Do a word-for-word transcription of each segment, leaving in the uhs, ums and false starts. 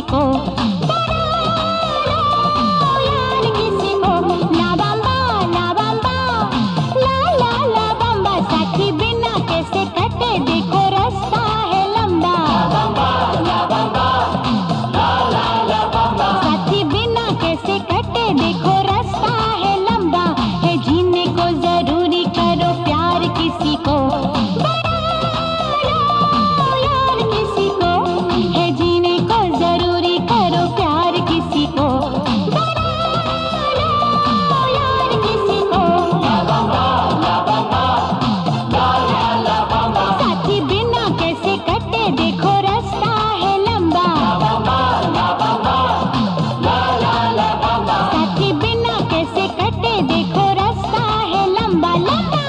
को, यार किसी को। ला बम्बा ला बम्बा, ला ला ला बम्बा, साथी बिना कैसे कटे देखो रास्ता है लंबा। साथी बिना कैसे कटे देखो रास्ता है लंबा। है जीने को जरूरी करो प्यार किसी को, यार किसी को। है जीने को जरूरी करो प्यार किसी को, यार किसी को। साथी बिना कैसे कटे देखो रास्ता है लंबा। साथी बिना कैसे कटे देखो रास्ता है लंबा लंबा।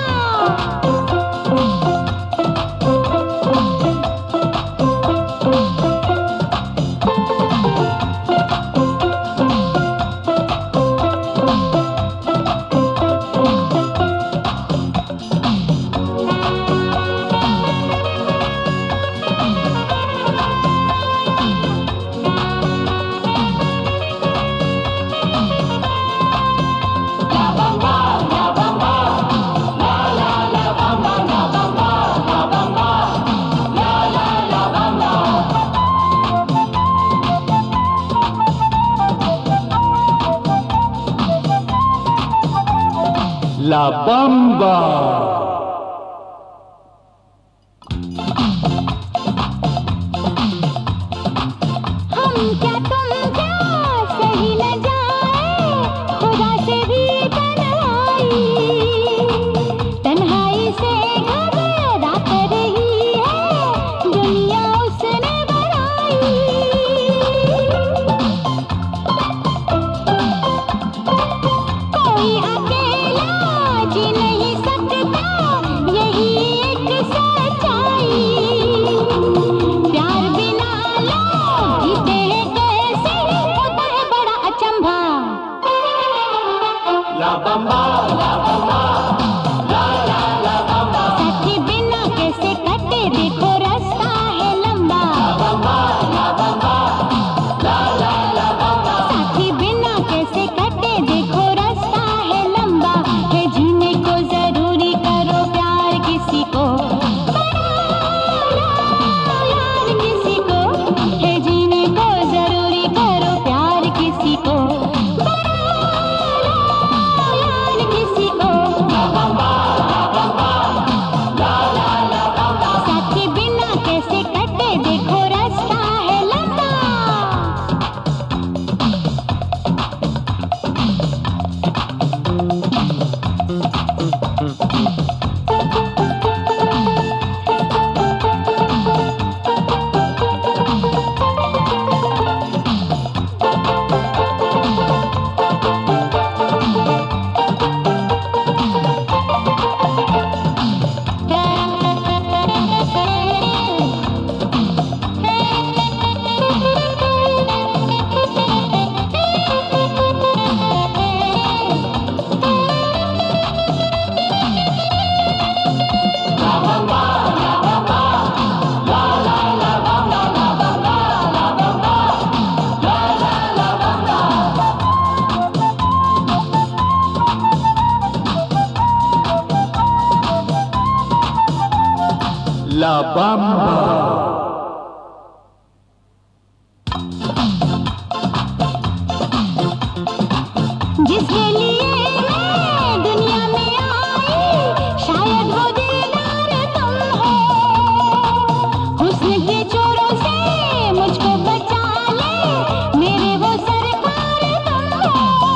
La Bamba. हम क्या तुम क्या सही न जाए, खुदा से भी तन्हाई। तन्हाई से घबरा कर रही है दुनिया उसने बनाई। कोई अकेला जी नहीं सकता, यही एक सच्चाई। प्यार बिना लोग जीते हैं कैसे, होता है बड़ा अचंभा। La Bamba, La Bamba, La La La Bamba. साथी बिना कैसे कटे देखो रास्ता है लंबा। La Bamba, La La La Bamba. साथी बिना कैसे कटे देखो रास्ता है लंबा। है जीने को जरूरी करो प्यार किसी को, यार किसी को। है जीने को जरूरी करो प्यार किसी को, यार किसी को। साथी बिना कैसे कटे देखो रास्ता है लंबा। La Bamba. जिसके लिए मैं दुनिया में आई, शायद वो दिलदार तुम हो। हुस्न के चोरों से मुझको बचा ले, मेरे वो सरकार तुम हो।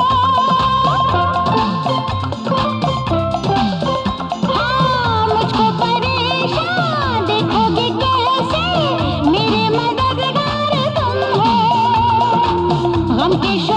हाँ मुझको परेशान देखोगे कैसे, मेरे मददगार तुम हो। गम के